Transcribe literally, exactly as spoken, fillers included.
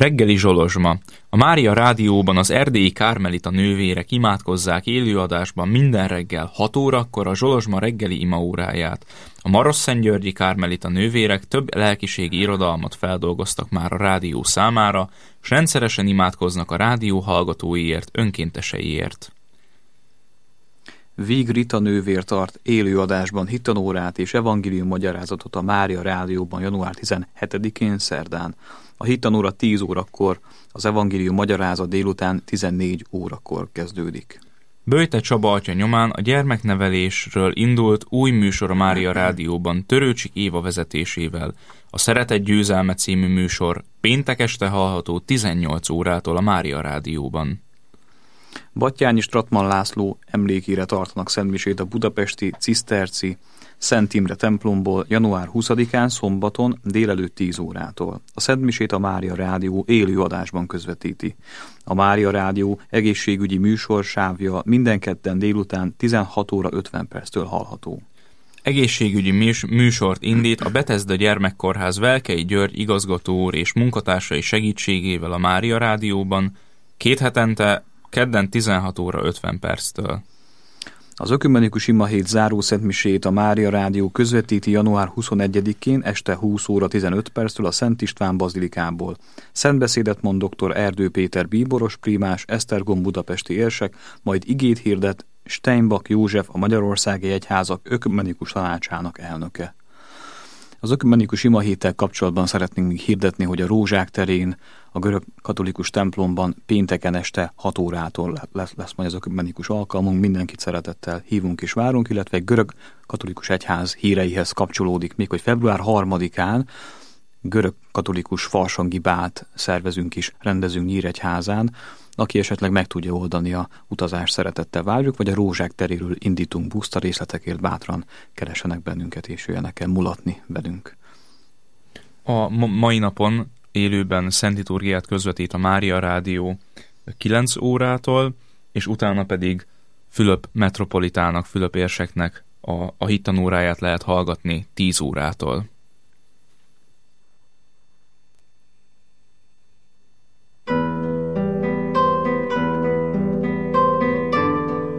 Reggeli zsolozsma. A Mária Rádióban az erdélyi kármelita nővérek imádkozzák élőadásban minden reggel hat órakor a zsolozsma reggeli imaóráját. A Marosszentgyörgyi kármelita nővérek több lelkiségi irodalmat feldolgoztak már a rádió számára, s rendszeresen imádkoznak a rádió hallgatóiért, önkénteseiért. Víg Rita nővér tart élőadásban hittanórát és evangélium magyarázatot a Mária Rádióban január tizenhetedikén szerdán. A hittanóra tíz órakor, az evangélium magyarázat délután tizennégy órakor kezdődik. Böjte Csaba atya nyomán a gyermeknevelésről indult új műsor a Mária Rádióban Törőcsik Éva vezetésével. A Szeretet győzelme című műsor péntek este hallható tizennyolc órától a Mária Rádióban. Battyányi Stratman László emlékére tartanak szentmisét a budapesti ciszterci Szent Imre templomból január huszadikán szombaton délelőtt tíz órától. A szentmisét a Mária Rádió élőadásban közvetíti. A Mária Rádió egészségügyi műsorsávja minden kedden délután tizenhat óra ötven perctől hallható. Egészségügyi műs- műsort indít a Bethesda Gyermekkórház Velkei György igazgató úr és munkatársai segítségével a Mária Rádióban két hetente kedden tizenhat óra ötven perctől. Az ökumenikus imahét záró szentmisét a Mária Rádió közvetíti január huszonegyedikén este húsz óra tizenöt perctől a Szent István bazilikából. Szentbeszédet mond dr. Erdő Péter bíboros prímás, Esztergom budapesti érsek, majd igét hirdet Steinbach József, a Magyarországi Egyházak ökumenikus tanácsának elnöke. Az ökumenikus imahéttel kapcsolatban szeretnénk még hirdetni, hogy a Rózsák terén, a görög katolikus templomban pénteken este hat órától lesz, lesz majd az ökumenikus alkalmunk. Mindenkit szeretettel hívunk és várunk, illetve egy görög katolikus egyház híreihez kapcsolódik még, hogy február harmadikán görög katolikus farsangi bát szervezünk is, rendezünk Nyíregyházán. Aki esetleg meg tudja oldani a utazást, szeretettel várjuk, vagy a Rózsák teréről indítunk buszt, a részletekért bátran keresenek bennünket, és jöjjenek el mulatni velünk. A mai napon élőben Szent Liturgiát közvetít a Mária Rádió kilenc órától, és utána pedig Fülöp metropolitának, Fülöp érseknek a, a hittanóráját lehet hallgatni tíz órától.